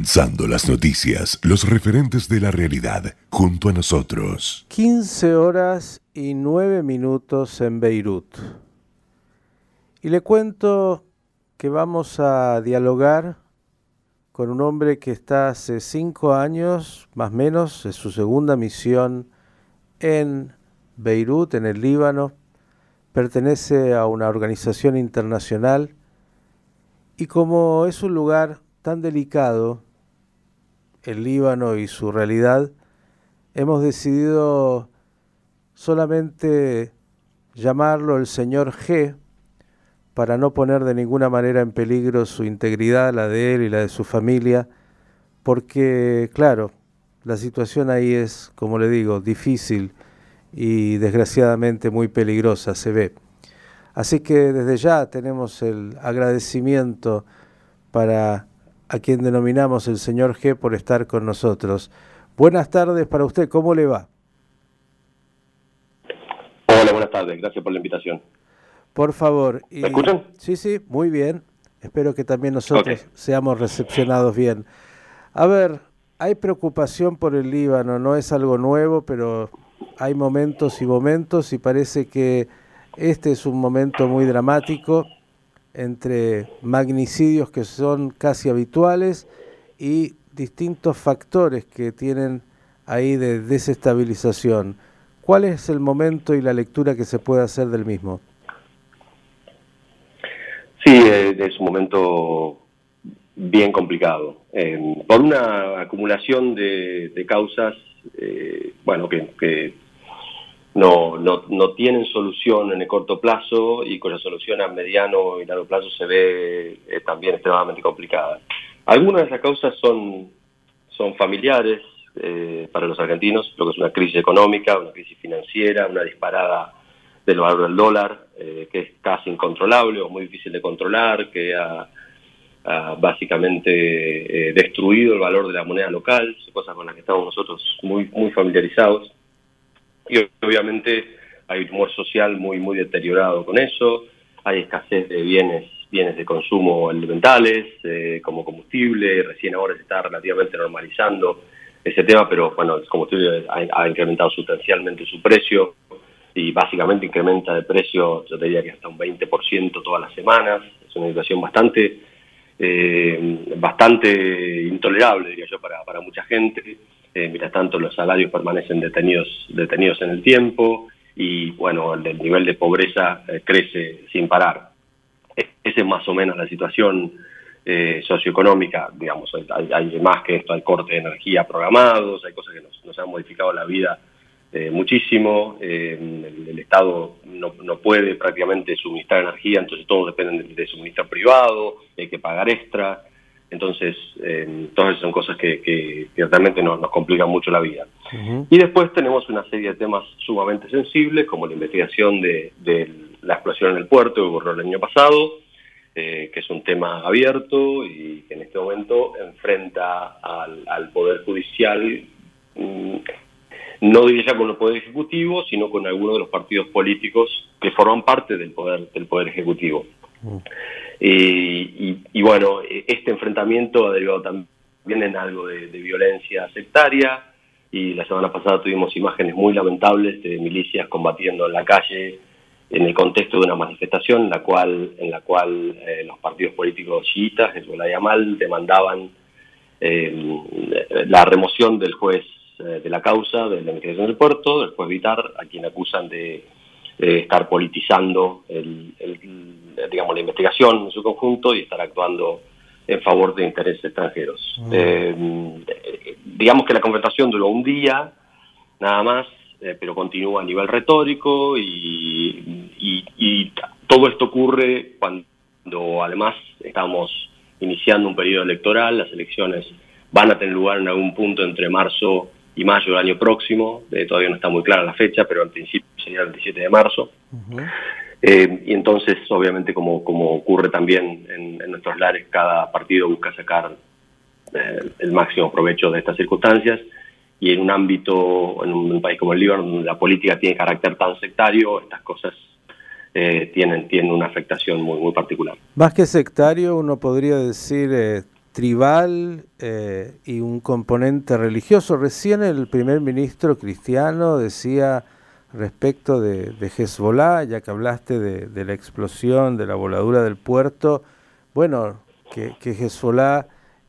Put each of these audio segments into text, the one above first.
Condensando las noticias, los referentes de la realidad, junto a nosotros. 15 horas y 9 minutos en Beirut. Y le cuento que vamos a dialogar con un hombre que está hace 5 años, más o menos, es su segunda misión en Beirut, en el Líbano. Pertenece a una organización internacional y como es un lugar tan delicado, el Líbano y su realidad, hemos decidido solamente llamarlo el señor G, para no poner de ninguna manera en peligro su integridad, la de él y la de su familia, porque, claro, la situación ahí es, como le digo, difícil y desgraciadamente muy peligrosa, se ve. Así que desde ya tenemos el agradecimiento para a quien denominamos el señor G por estar con nosotros. Buenas tardes para usted, ¿cómo le va? Hola, buenas tardes, gracias por la invitación. Por favor. ¿Me escuchan? Sí, muy bien. Espero que también nosotros seamos recepcionados bien. A ver, hay preocupación por el Líbano, no es algo nuevo, pero hay momentos y momentos y parece que este es un momento muy dramático entre magnicidios que son casi habituales y distintos factores que tienen ahí de desestabilización. ¿Cuál es el momento y la lectura que se puede hacer del mismo? Sí, es un momento bien complicado. Por una acumulación de causas, que no tienen solución en el corto plazo y cuya solución a mediano y largo plazo se ve también extremadamente complicada. Algunas de esas causas son familiares para los argentinos, lo que es una crisis económica, una crisis financiera, una disparada del valor del dólar, que es casi incontrolable o muy difícil de controlar, que ha básicamente destruido el valor de la moneda local, cosas con las que estamos nosotros muy familiarizados. Y obviamente hay un humor social muy deteriorado con eso, hay escasez de bienes de consumo elementales, como combustible. Recién ahora se está relativamente normalizando ese tema, pero bueno, el combustible ha incrementado sustancialmente su precio y básicamente incrementa de precio, yo te diría que hasta un 20% todas las semanas. Es una situación bastante intolerable, diría yo, para mucha gente. Mientras tanto, los salarios permanecen detenidos en el tiempo y, bueno, el nivel de pobreza crece sin parar. Esa es más o menos la situación socioeconómica, digamos. Hay más que esto, hay cortes de energía programados, hay cosas que nos han modificado la vida muchísimo. El Estado no puede prácticamente suministrar energía, entonces todos dependen de suministro privado, hay que pagar extra. Entonces, todas esas son cosas que realmente nos complican mucho la vida. Uh-huh. Y después tenemos una serie de temas sumamente sensibles, como la investigación de la explosión en el puerto que ocurrió el año pasado, que es un tema abierto y que en este momento enfrenta al Poder Judicial, no diría ya con el Poder Ejecutivo, sino con algunos de los partidos políticos que forman parte del Poder Ejecutivo. Uh-huh. Y bueno, este enfrentamiento ha derivado también en algo de violencia sectaria, y la semana pasada tuvimos imágenes muy lamentables de milicias combatiendo en la calle en el contexto de una manifestación en la cual los partidos políticos chiitas, Hezbollah y Amal, demandaban la remoción del juez de la causa de la investigación del puerto, del juez Bitar, a quien acusan de estar politizando digamos, la investigación en su conjunto y estar actuando en favor de intereses extranjeros. Digamos que la confrontación duró un día, nada más, pero continúa a nivel retórico y todo esto ocurre cuando además estamos iniciando un periodo electoral. Las elecciones van a tener lugar en algún punto entre marzo y mayo del año próximo. Todavía no está muy clara la fecha, pero en principio sería el 27 de marzo. Uh-huh. Y entonces, obviamente, como ocurre también en nuestros lares, cada partido busca sacar el máximo provecho de estas circunstancias, y en un ámbito, en un país como el Líbano, donde la política tiene carácter tan sectario, estas cosas tienen una afectación muy particular. Más que sectario, uno podría decir tribal y un componente religioso. Recién el primer ministro cristiano decía respecto de Hezbollah, ya que hablaste de la explosión, de la voladura del puerto, bueno, que Hezbollah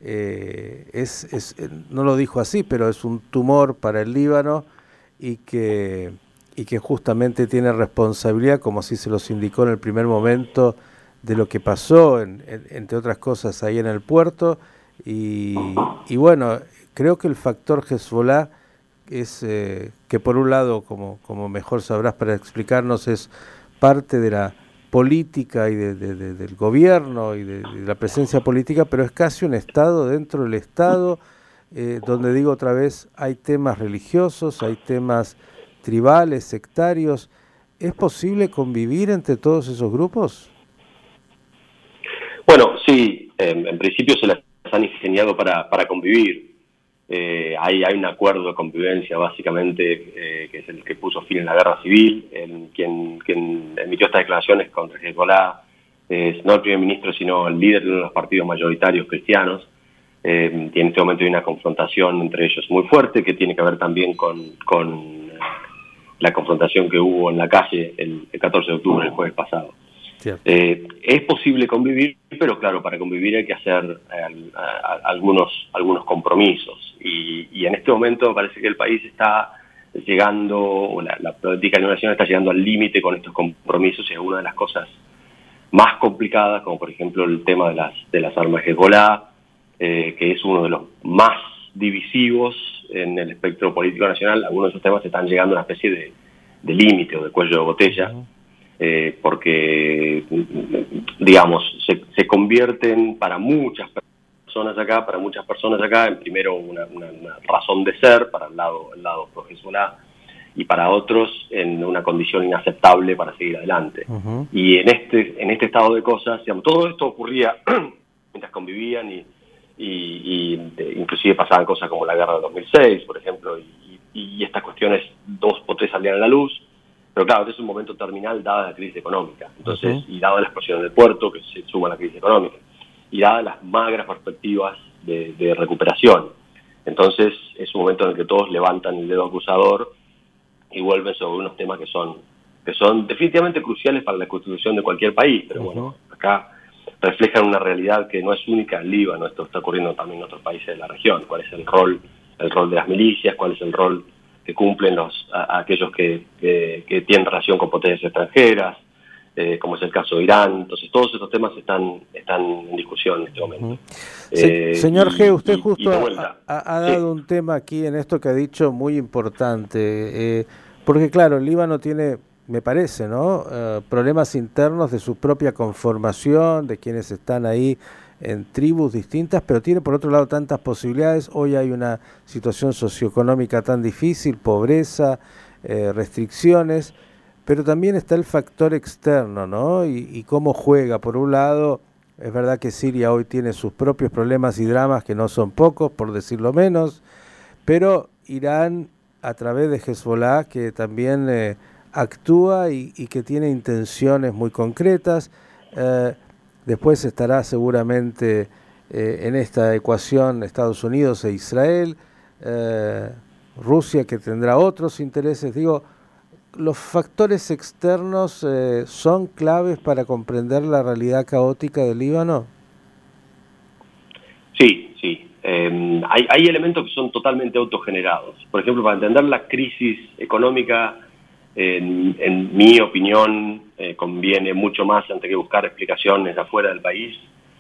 no lo dijo así, pero es un tumor para el Líbano y que justamente tiene responsabilidad, como así se los indicó en el primer momento, de lo que pasó, entre otras cosas, ahí en el puerto. Y bueno, creo que el factor Hezbollah es que por un lado, como mejor sabrás para explicarnos, es parte de la política y del gobierno y de la presencia política, pero es casi un Estado dentro del Estado, donde digo otra vez, hay temas religiosos, hay temas tribales, sectarios. ¿Es posible convivir entre todos esos grupos? Bueno, sí, en principio se las han ingeniado para convivir. Hay un acuerdo de convivencia, básicamente, que es el que puso fin a la guerra civil. Quien emitió estas declaraciones contra Hezbollah es no el primer ministro, sino el líder de uno de los partidos mayoritarios cristianos. Y en este momento hay una confrontación entre ellos muy fuerte, que tiene que ver también con la confrontación que hubo en la calle el 14 de octubre, el jueves pasado. Es posible convivir, pero claro, para convivir hay que hacer algunos compromisos. Y en este momento parece que el país está llegando, o la política internacional está llegando al límite con estos compromisos, y es una de las cosas más complicadas, como por ejemplo el tema de las armas Hezbollah, que es uno de los más divisivos en el espectro político nacional. Algunos de esos temas están llegando a una especie de límite o de cuello de botella. Porque, digamos, se convierten para muchas personas acá, en primero una razón de ser para el lado pro Hezbollah, y para otros en una condición inaceptable para seguir adelante. Y en este estado de cosas, digamos, todo esto ocurría mientras convivían y inclusive pasaban cosas como la guerra de 2006, por ejemplo, y estas cuestiones 2 o 3 salían a la luz. Pero claro, este es un momento terminal dada la crisis económica, entonces, y dada la explosión del puerto, que se suma a la crisis económica, y dadas las magras perspectivas de recuperación. Entonces es un momento en el que todos levantan el dedo acusador y vuelven sobre unos temas que son definitivamente cruciales para la constitución de cualquier país, pero bueno, acá reflejan una realidad que no es única en Líbano. Esto está ocurriendo también en otros países de la región. ¿Cuál es el rol de las milicias? ¿Cuál es el rol que cumplen aquellos que tienen relación con potencias extranjeras, como es el caso de Irán? Entonces todos estos temas están en discusión en este momento. Señor G., usted justo ha dado un tema aquí en esto que ha dicho muy importante, porque claro, el Líbano tiene, me parece, ¿no?, problemas internos de su propia conformación, de quienes están ahí en tribus distintas, pero tiene por otro lado tantas posibilidades. Hoy hay una situación socioeconómica tan difícil, pobreza, restricciones, pero también está el factor externo, ¿no? Y cómo juega. Por un lado, es verdad que Siria hoy tiene sus propios problemas y dramas, que no son pocos, por decirlo menos, pero Irán, a través de Hezbollah, que también actúa y que tiene intenciones muy concretas. Después estará seguramente en esta ecuación Estados Unidos e Israel, Rusia, que tendrá otros intereses. Digo, ¿los factores externos son claves para comprender la realidad caótica del Líbano? Sí. Hay elementos que son totalmente autogenerados. Por ejemplo, para entender la crisis económica, en mi opinión, conviene mucho más, antes que buscar explicaciones afuera del país,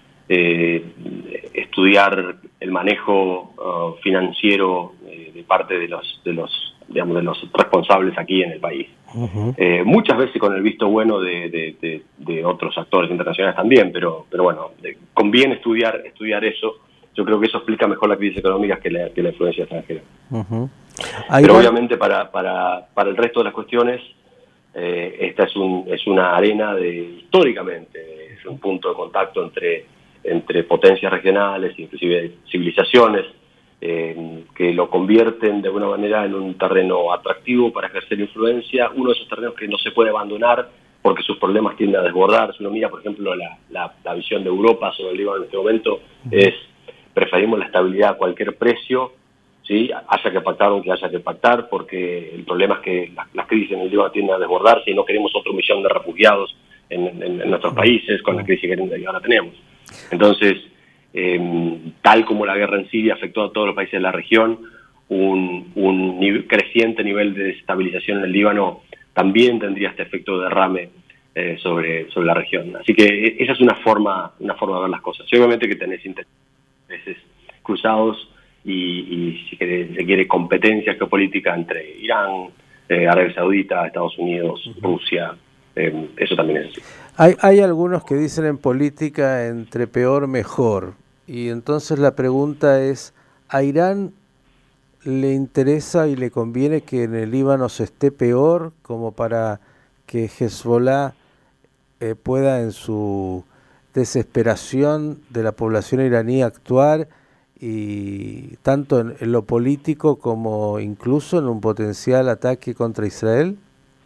estudiar el manejo financiero de parte de los responsables aquí en el país. Muchas veces con el visto bueno de otros actores internacionales también, pero bueno, conviene estudiar eso. Yo creo que eso explica mejor la crisis económica que la influencia extranjera. Pero obviamente para el resto de las cuestiones, esta es una arena históricamente, es un punto de contacto entre potencias regionales, inclusive civilizaciones, que lo convierten de alguna manera en un terreno atractivo para ejercer influencia, uno de esos terrenos que no se puede abandonar porque sus problemas tienden a desbordar. Si uno mira, por ejemplo, la visión de Europa sobre el Líbano en este momento, es preferimos la estabilidad a cualquier precio, ¿sí? Haya que pactar aunque haya que pactar, porque el problema es que las crisis en el Líbano tienden a desbordarse y no queremos otro millón de refugiados en nuestros países con la crisis que ahora tenemos. Entonces, tal como la guerra en Siria afectó a todos los países de la región, un creciente nivel de desestabilización en el Líbano también tendría este efecto de derrame sobre la región. Así que esa es una forma de ver las cosas. Y obviamente que tenés intereses cruzados y si se quiere competencia geopolítica entre Irán, Arabia Saudita, Estados Unidos, Rusia, eso también es así. Hay algunos que dicen en política entre peor mejor, y entonces la pregunta es, ¿a Irán le interesa y le conviene que en el Líbano se esté peor como para que Hezbollah pueda en su desesperación de la población iraní actuar, y tanto en lo político como incluso en un potencial ataque contra Israel?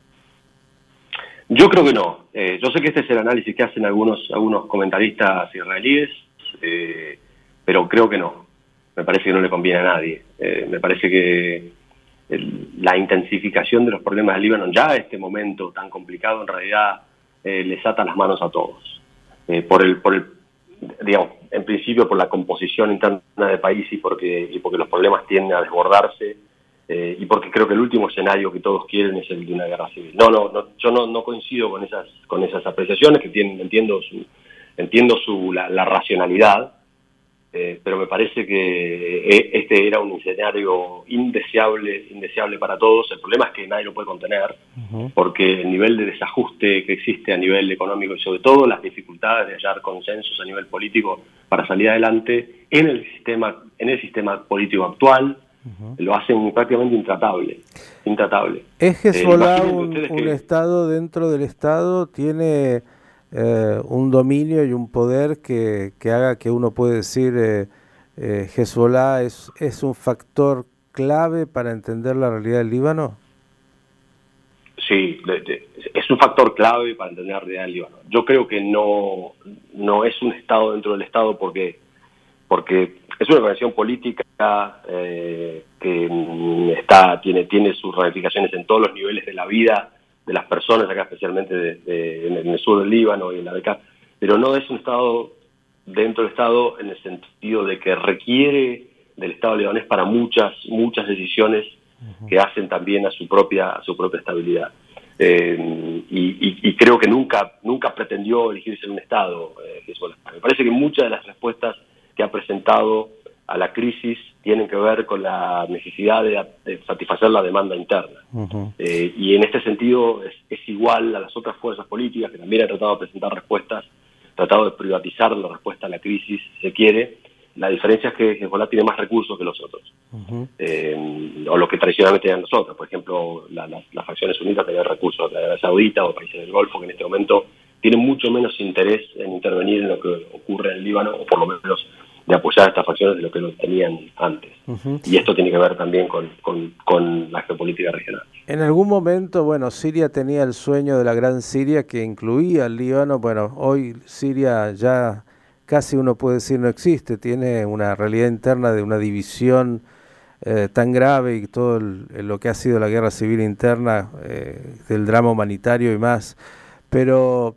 Yo creo que no. Yo sé que este es el análisis que hacen algunos comentaristas israelíes, pero creo que no. Me parece que no le conviene a nadie. Me parece que la intensificación de los problemas del Líbano ya a este momento tan complicado en realidad les ata las manos a todos. Digamos, en principio por la composición interna del país y porque los problemas tienden a desbordarse, y porque creo que el último escenario que todos quieren es el de una guerra civil. Yo no coincido con esas apreciaciones que tienen, entiendo la racionalidad, pero me parece que este era un escenario indeseable para todos. El problema es que nadie lo puede contener, porque el nivel de desajuste que existe a nivel económico y sobre todo las dificultades de hallar consensos a nivel político para salir adelante en el sistema político actual, lo hacen prácticamente intratable. ¿Es Hezbollah un Estado dentro del Estado? ¿Tiene un dominio y un poder que haga que uno puede decir Hezbollah es un factor clave para entender la realidad del Líbano? Sí, es un factor clave para entender la realidad del Líbano. Yo creo que no es un Estado dentro del Estado porque es una organización política que tiene sus ramificaciones en todos los niveles de la vida de las personas, acá especialmente en el sur del Líbano y en la beca, pero no es un Estado dentro del Estado en el sentido de que requiere del Estado libanés para muchas decisiones que hacen también a su propia estabilidad. Y creo que nunca pretendió elegirse en un Estado. Me parece que muchas de las respuestas que ha presentado a la crisis tienen que ver con la necesidad de satisfacer la demanda interna. Y en este sentido es igual a las otras fuerzas políticas que también han tratado de presentar respuestas, tratado de privatizar la respuesta a la crisis, si se quiere. La diferencia es que Hezbollah tiene más recursos que los otros, o lo que tradicionalmente tenían los otros. Por ejemplo, las facciones unidas tenían recursos de Arabia Saudita o países del Golfo, que en este momento tienen mucho menos interés en intervenir en lo que ocurre en el Líbano, o por lo menos de apoyar a estas facciones de lo que lo tenían antes. Y esto tiene que ver también con la geopolítica regional. En algún momento, Siria tenía el sueño de la Gran Siria que incluía al Líbano. Hoy Siria ya casi uno puede decir no existe, tiene una realidad interna de una división tan grave y todo lo que ha sido la guerra civil interna, del drama humanitario y más. Pero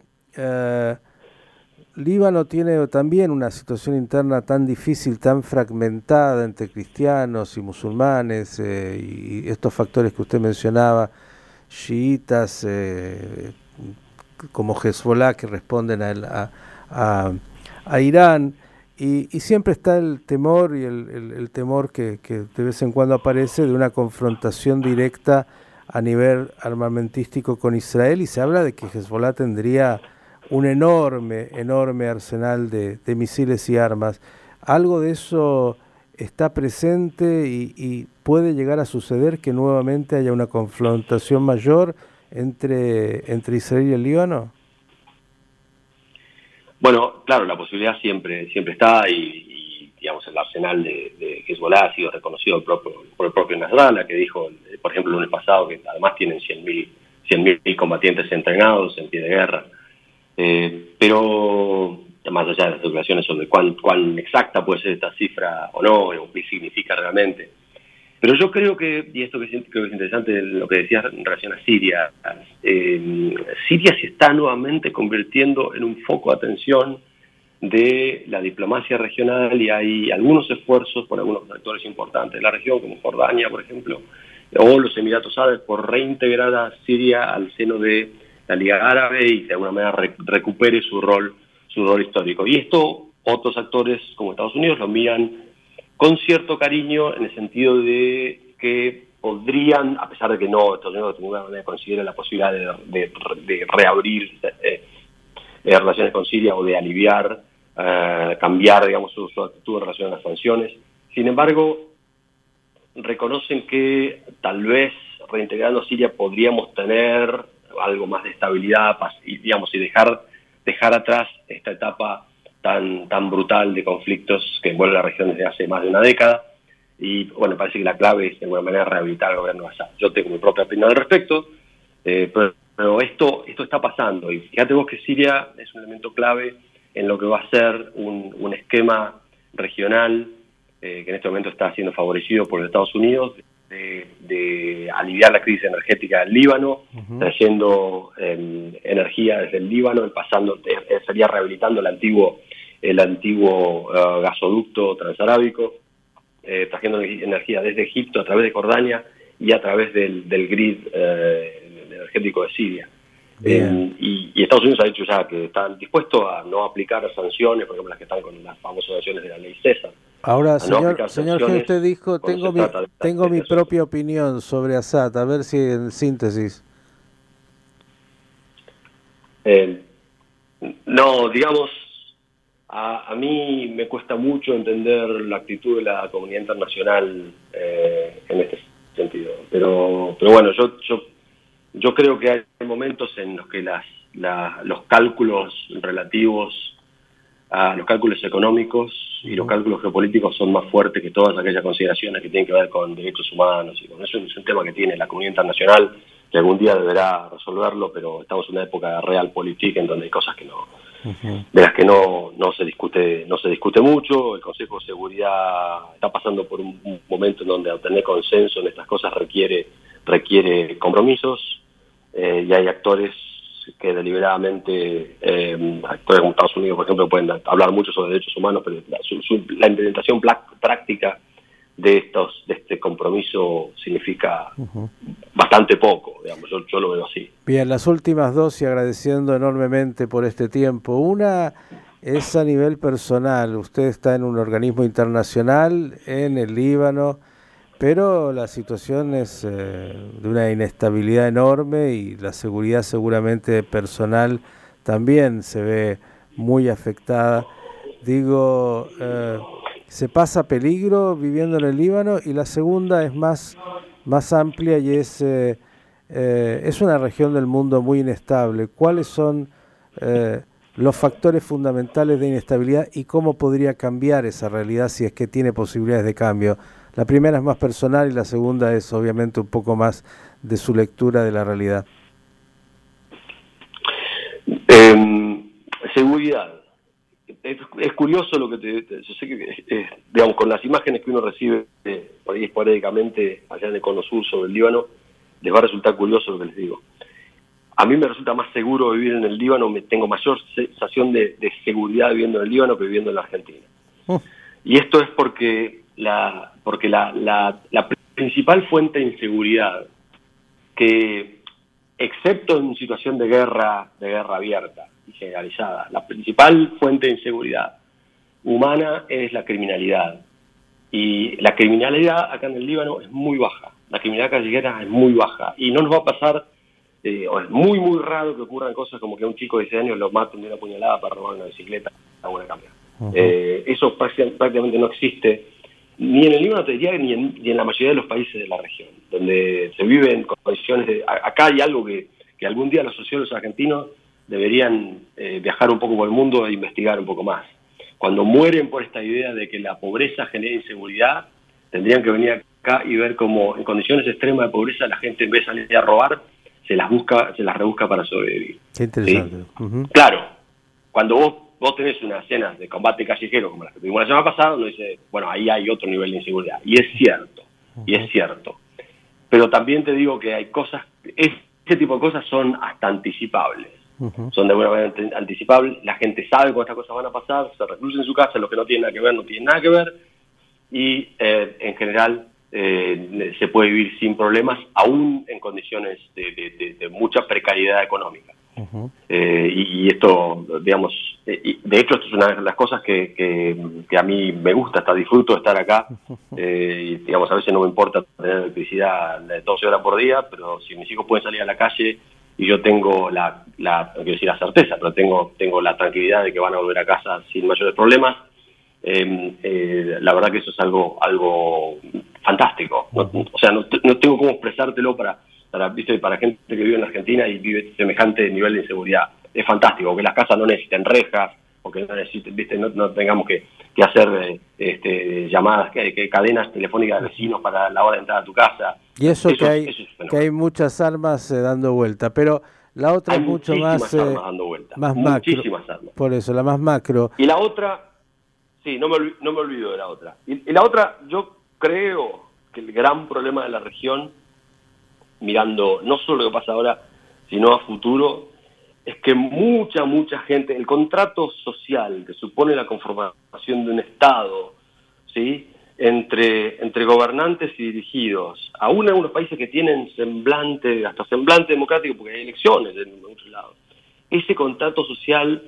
Líbano tiene también una situación interna tan difícil, tan fragmentada entre cristianos y musulmanes, y estos factores que usted mencionaba, chiitas como Hezbollah, que responden a Irán, y siempre está el temor y el temor que de vez en cuando aparece de una confrontación directa a nivel armamentístico con Israel, y se habla de que Hezbollah tendría un enorme arsenal de misiles y armas. ¿Algo de eso está presente y puede llegar a suceder que nuevamente haya una confrontación mayor entre Israel y el Líbano? Bueno, claro, la posibilidad siempre está y digamos, el arsenal de Hezbollah ha sido reconocido por el propio Nasrallah, que dijo, por ejemplo, el lunes pasado, que además tienen 100.000 combatientes entrenados en pie de guerra. Pero más allá de las especulaciones sobre cuán exacta puede ser esta cifra o no, o qué significa realmente. Pero yo creo que, y esto creo que es interesante lo que decías en relación a Siria, Siria se está nuevamente convirtiendo en un foco de atención de la diplomacia regional, y hay algunos esfuerzos por algunos actores importantes de la región, como Jordania, por ejemplo, o los Emiratos Árabes, por reintegrar a Siria al seno de la Liga Árabe y de alguna manera recupere su rol histórico. Y esto otros actores como Estados Unidos lo miran con cierto cariño, en el sentido de que podrían, a pesar de que no, Estados Unidos de ninguna manera considera la posibilidad de reabrir relaciones con Siria o de aliviar, cambiar, digamos, su actitud en relación a las sanciones. Sin embargo, reconocen que tal vez reintegrando a Siria podríamos tener algo más de estabilidad y dejar atrás esta etapa tan brutal de conflictos que envuelve la región desde hace más de una década. Y bueno, parece que la clave es de alguna manera rehabilitar al gobierno de Assad. Yo tengo mi propia opinión al respecto, pero esto está pasando. Y fíjate vos que Siria es un elemento clave en lo que va a ser un esquema regional que en este momento está siendo favorecido por los Estados Unidos, de aliviar la crisis energética del Líbano, trayendo energía desde el Líbano, estaría rehabilitando el antiguo gasoducto transarábico, trayendo energía desde Egipto a través de Jordania y a través del grid energético de Siria. Y Estados Unidos ha dicho ya que están dispuestos a no aplicar sanciones, por ejemplo las que están con las famosas sanciones de la ley César. Ahora, señor G, usted dijo, tengo mi propia opinión sobre Assad, a ver si en síntesis. No, digamos, a mí me cuesta mucho entender la actitud de la comunidad internacional en este sentido. Pero bueno, yo creo que hay momentos en los que los cálculos relativos a los cálculos económicos y los cálculos geopolíticos son más fuertes que todas aquellas consideraciones que tienen que ver con derechos humanos, y con eso es un tema que tiene la comunidad internacional, que algún día deberá resolverlo, pero estamos en una época de realpolitik en donde hay cosas que de las que no se discute mucho. El Consejo de Seguridad está pasando por un momento en donde obtener consenso en estas cosas requiere compromisos, y hay actores que deliberadamente, actores como Estados Unidos, por ejemplo, pueden hablar mucho sobre derechos humanos, pero la implementación práctica de este compromiso significa bastante poco, digamos. Yo lo veo así. Bien, las últimas dos, y agradeciendo enormemente por este tiempo. Una es a nivel personal. Usted está en un organismo internacional en el Líbano, pero la situación es de una inestabilidad enorme, y la seguridad seguramente personal también se ve muy afectada. Digo, ¿se pasa peligro viviendo en el Líbano? Y la segunda es más amplia, y es una región del mundo muy inestable. ¿Cuáles son los factores fundamentales de inestabilidad y cómo podría cambiar esa realidad, si es que tiene posibilidades de cambio? La primera es más personal y la segunda es obviamente un poco más de su lectura de la realidad. Seguridad. Es curioso lo que yo sé que, digamos, con las imágenes que uno recibe por ahí esporádicamente allá en el Cono Sur sobre el Líbano, les va a resultar curioso lo que les digo. A mí me resulta más seguro vivir en el Líbano, tengo mayor sensación de seguridad viviendo en el Líbano que viviendo en la Argentina. Y esto es porque la principal fuente de inseguridad, que excepto en situación de guerra abierta y generalizada, la principal fuente de inseguridad humana es la criminalidad. Y la criminalidad acá en el Líbano es muy baja, la criminalidad callejera es muy baja, y no nos va a pasar, o es muy muy raro que ocurran cosas como que a un chico de 16 años lo maten de una puñalada para robar una bicicleta a una cámara. Eso prácticamente no existe ni en el Líbano, te diría, ni en la mayoría de los países de la región, donde se vive en condiciones de... Acá hay algo que algún día los sociólogos argentinos deberían viajar un poco por el mundo e investigar un poco más. Cuando mueren por esta idea de que la pobreza genera inseguridad, tendrían que venir acá y ver cómo en condiciones extremas de pobreza la gente, en vez de salir a robar, se las rebusca para sobrevivir. Qué interesante. ¿Sí? Claro, cuando vos vos tenés una escena de combate callejero como la que tuvimos la semana pasada, uno dice, bueno, ahí hay otro nivel de inseguridad. Y es cierto, y es cierto. Pero también te digo que hay cosas, ese tipo de cosas son hasta anticipables. Son de buena manera anticipables, la gente sabe cuando estas cosas van a pasar, se recluye en su casa, los que no tienen nada que ver, no tienen nada que ver, y en general se puede vivir sin problemas, aún en condiciones de mucha precariedad económica. Y esto, digamos, de hecho, esto es una de las cosas que a mí me gusta, hasta disfruto de estar acá. Y, digamos, a veces no me importa tener electricidad 12 horas por día, pero si mis hijos pueden salir a la calle y yo tengo no quiero decir la certeza, pero tengo la tranquilidad de que van a volver a casa sin mayores problemas, la verdad que eso es algo fantástico. O sea, no tengo cómo expresártelo para gente que vive en Argentina y vive semejante nivel de inseguridad. Es fantástico, que las casas no necesiten rejas, o que no necesiten, no tengamos que hacer llamadas, que cadenas telefónicas de vecinos para la hora de entrar a tu casa. Y eso que hay muchas armas dando vuelta, pero la otra es mucho más dando vuelta, más muchísimas macro. Armas. Por eso, la más macro. Y la otra, sí, no me olvido de la otra. Y la otra, yo creo que el gran problema de la región, mirando no solo lo que pasa ahora, sino a futuro, es que mucha gente, el contrato social que supone la conformación de un Estado, ¿sí?, entre gobernantes y dirigidos, aún en algunos países que tienen hasta semblante democrático, porque hay elecciones en muchos lados, ese contrato social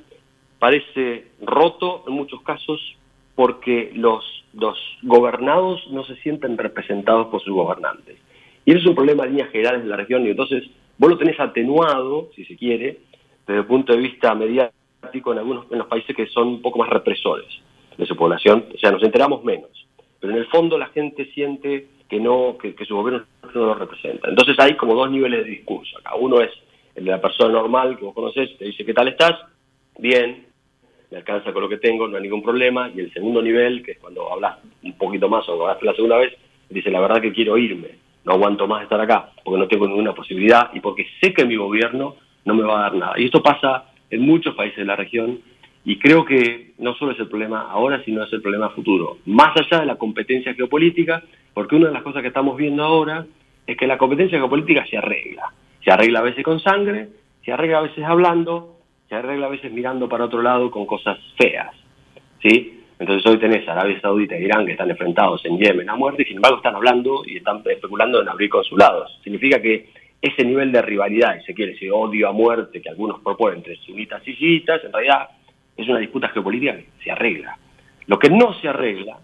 parece roto en muchos casos porque los gobernados no se sienten representados por sus gobernantes. Y eso es un problema en líneas generales de la región, y entonces vos lo tenés atenuado, si se quiere, desde el punto de vista mediático en los países que son un poco más represores de su población, o sea, nos enteramos menos. Pero en el fondo la gente siente que su gobierno no lo representa. Entonces hay como dos niveles de discurso acá. Uno es el de la persona normal que vos conocés, te dice, ¿qué tal estás? Bien, me alcanza con lo que tengo, no hay ningún problema. Y el segundo nivel, que es cuando hablas un poquito más o hablas la segunda vez, dice, la verdad que quiero irme, no aguanto más estar acá, porque no tengo ninguna posibilidad y porque sé que mi gobierno no me va a dar nada. Y esto pasa en muchos países de la región, y creo que no solo es el problema ahora, sino es el problema futuro. Más allá de la competencia geopolítica, porque una de las cosas que estamos viendo ahora es que la competencia geopolítica se arregla. Se arregla a veces con sangre, se arregla a veces hablando, se arregla a veces mirando para otro lado con cosas feas, ¿sí? Entonces hoy tenés Arabia Saudita e Irán que están enfrentados en Yemen a muerte, y sin embargo están hablando y están especulando en abrir consulados. Significa que ese nivel de rivalidad, y se quiere ese odio a muerte que algunos proponen entre sunitas y chiitas, en realidad es una disputa geopolítica que se arregla. Lo que no se arregla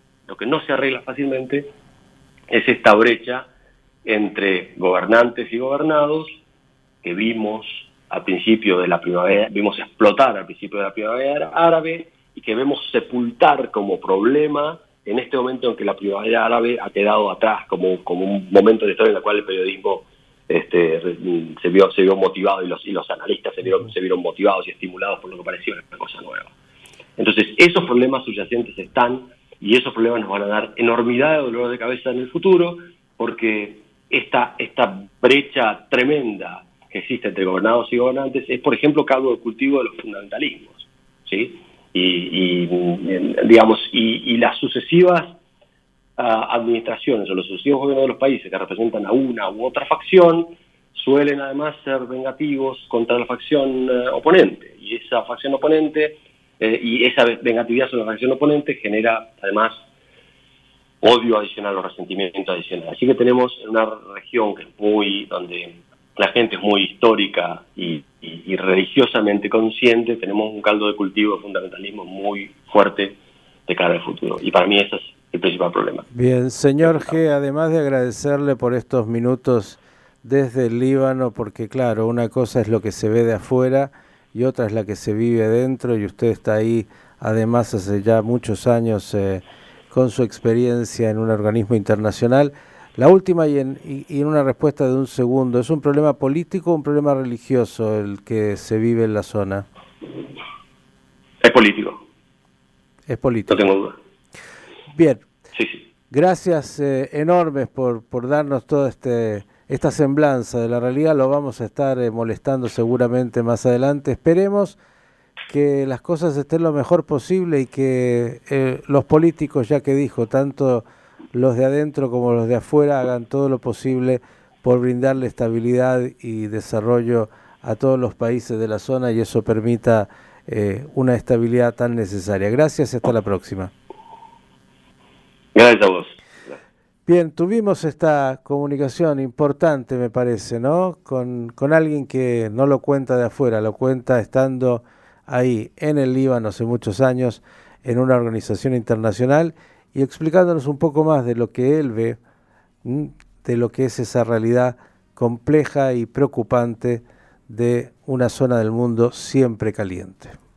fácilmente, es esta brecha entre gobernantes y gobernados que vimos al principio de la primavera, vimos explotar al principio de la primavera árabe, y que vemos sepultar como problema en este momento en que la primavera árabe ha quedado atrás, como un momento de historia en el cual el periodismo se vio motivado, y los analistas se vieron motivados y estimulados por lo que parecía una cosa nueva. Entonces, esos problemas subyacentes están, y esos problemas nos van a dar enormidad de dolor de cabeza en el futuro, porque esta brecha tremenda que existe entre gobernados y gobernantes es, por ejemplo, caldo de cultivo de los fundamentalismos, ¿sí? Y las sucesivas administraciones o los sucesivos gobiernos de los países que representan a una u otra facción suelen además ser vengativos contra la facción oponente, y esa facción oponente y esa vengatividad sobre la facción oponente genera además odio adicional o resentimiento adicional. Así que tenemos una región que es donde la gente es muy histórica y religiosamente consciente. Tenemos un caldo de cultivo de fundamentalismo muy fuerte de cara al futuro, y para mí ese es el principal problema. Bien, señor G., además de agradecerle por estos minutos desde el Líbano, porque claro, una cosa es lo que se ve de afuera y otra es la que se vive dentro, y usted está ahí además hace ya muchos años con su experiencia en un organismo internacional. La última, y en una respuesta de un segundo, ¿es un problema político o un problema religioso el que se vive en la zona? Es político. Es político. No tengo duda. Bien. Sí. Gracias enormes por darnos toda esta semblanza de la realidad. Lo vamos a estar molestando seguramente más adelante. Esperemos que las cosas estén lo mejor posible y que los políticos, ya que dijo, tanto los de adentro como los de afuera, hagan todo lo posible por brindarle estabilidad y desarrollo a todos los países de la zona y eso permita una estabilidad tan necesaria. Gracias y hasta la próxima. Gracias a vos. Bien, tuvimos esta comunicación importante, me parece, ¿no? Con alguien que no lo cuenta de afuera, lo cuenta estando ahí en el Líbano hace muchos años, en una organización internacional, y explicándonos un poco más de lo que él ve, de lo que es esa realidad compleja y preocupante de una zona del mundo siempre caliente.